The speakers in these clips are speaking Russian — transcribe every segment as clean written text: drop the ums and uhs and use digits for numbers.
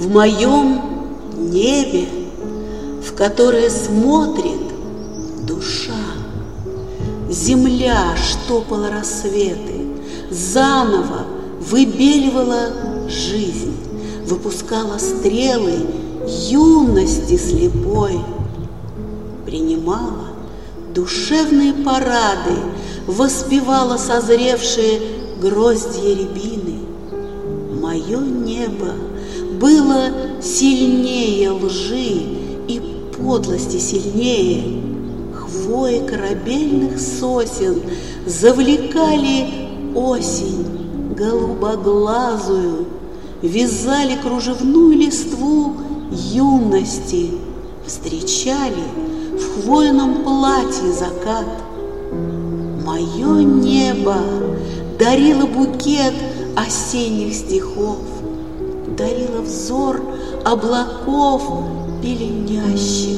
в моем небе, в которое смотрит душа. Земля штопала рассветы, заново выбеливала жизнь, выпускала стрелы юности слепой, принимала душевные парады, воспевала созревшие гроздья рябины. Мое небо было сильнее лжи и подлости сильнее. Хвои корабельных сосен завлекали осень голубоглазую, вязали кружевную листву юности, встречали в хвойном платье закат. Мое небо дарило букет осенних стихов, дарило взор облаков пеленящих,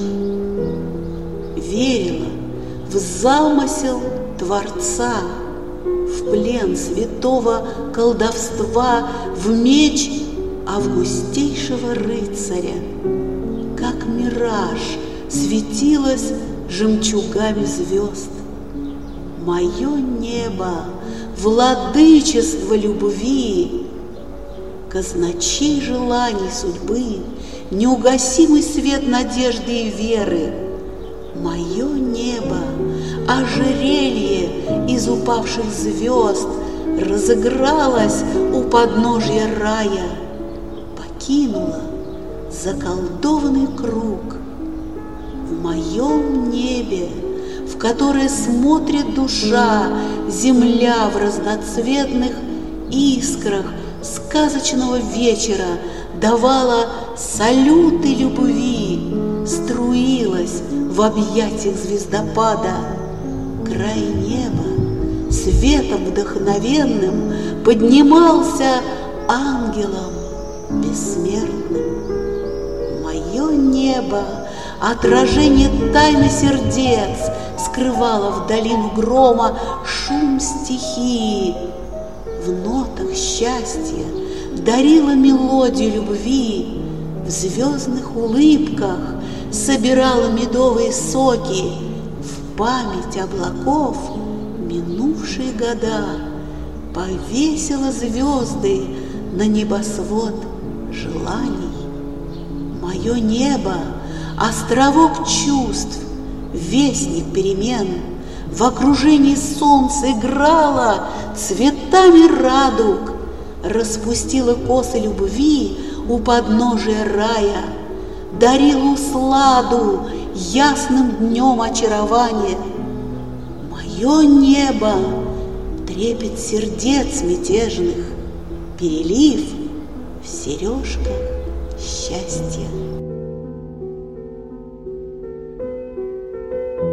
верила в замысел Творца, в плен святого колдовства, в меч августейшего рыцаря. Как мираж светилось жемчугами звезд. Мое небо — владычество любви, казначей желаний судьбы, неугасимый свет надежды и веры. Мое небо — ожерелье из упавших звезд, разыгралось у подножья рая, покинула заколдованный круг. В моем небе, в которое смотрит душа, земля в разноцветных искрах сказочного вечера давала салюты любви, струилась в объятиях звездопада. Край неба светом вдохновенным поднимался ангелом бессмертным. Мое небо — отражение тайны сердец, скрывало в долину грома шум стихии. В нотах счастья дарила мелодию любви, в звездных улыбках собирала медовые соки, в память облаков минувшие года повесила звезды на небосвод желаний. Мое небо — островок чувств, вестник перемен, в окружении солнца играла цветами радуг, распустила косы любви у подножия рая, дарила усладу ясным днем очарования. Мое небо — трепет сердец мятежных, перелив в сережках счастья.